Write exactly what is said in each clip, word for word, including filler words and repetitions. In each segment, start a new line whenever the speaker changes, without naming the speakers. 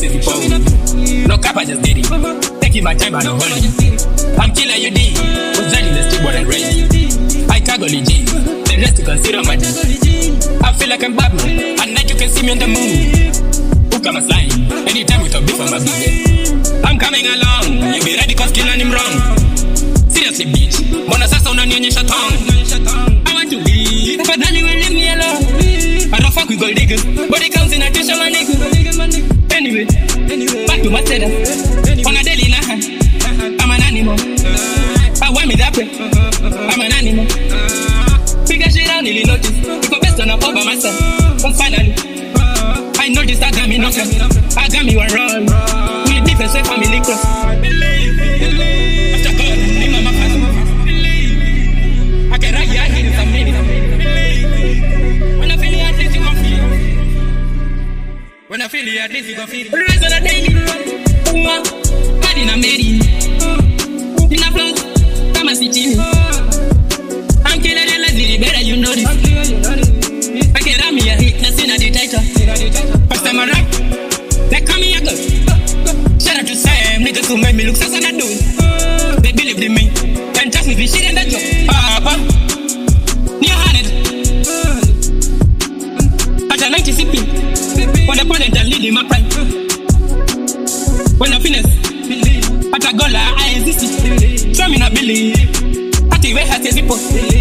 is phone. No cap, I just did it. Taking my time, I don't hold it. I'm killer, you did. Was running the street, but I'm ready. I can't go legit. The rest to consider my D. I feel like I'm Batman. At night you can see me on the moon. Who come a slime? Anytime we talk beef, I'm a big. I'm coming along. You be ready cause killing him wrong. Seriously, bitch. Mona sasa unanionyesha tongue. I want to be. But then you will leave me alone. I don't fuck with gold diggers. But it comes in attention, my nigga. Anyway, back to my status. On a daily night, I'm an animal. I want me that way. I'm an animal. Figure shit out, nearly notice. Because best on a pop by myself. But finally, I noticed I got me nothing. I got me one wrong. We different say family cross. After God, leave my mouth. I can write your head in some minutes. When I feel it, at least you gon' feel it. When I feel it, at least you gon' feel it. Rise on a daily. Bad in a meri. In a float, come and sit in. I'm killing the lazy, better you know this. I can ram me a hit, that's in a dictator. First time I rap, they call me a girl. Shout out to Sam, niggas who made me look so sad I do. They believed in me, and trust me, we shit in that job. Papa, near hundred. At a ninety C P, when the opponent are leading my prime. When I finish, at a goal, I exist. Show me not believe. At the way I say people.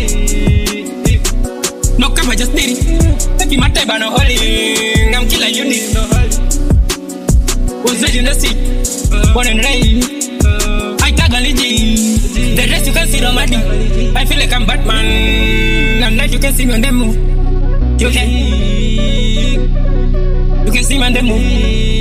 No come, I just did it. Taking my time, but no holding. I'm killing you, need no holding. Was ready to see. Born and raised. I tag a legend. The rest you can see on my D. I feel like I'm Batman. And now you can see me on the move. You can, you can see me on the move.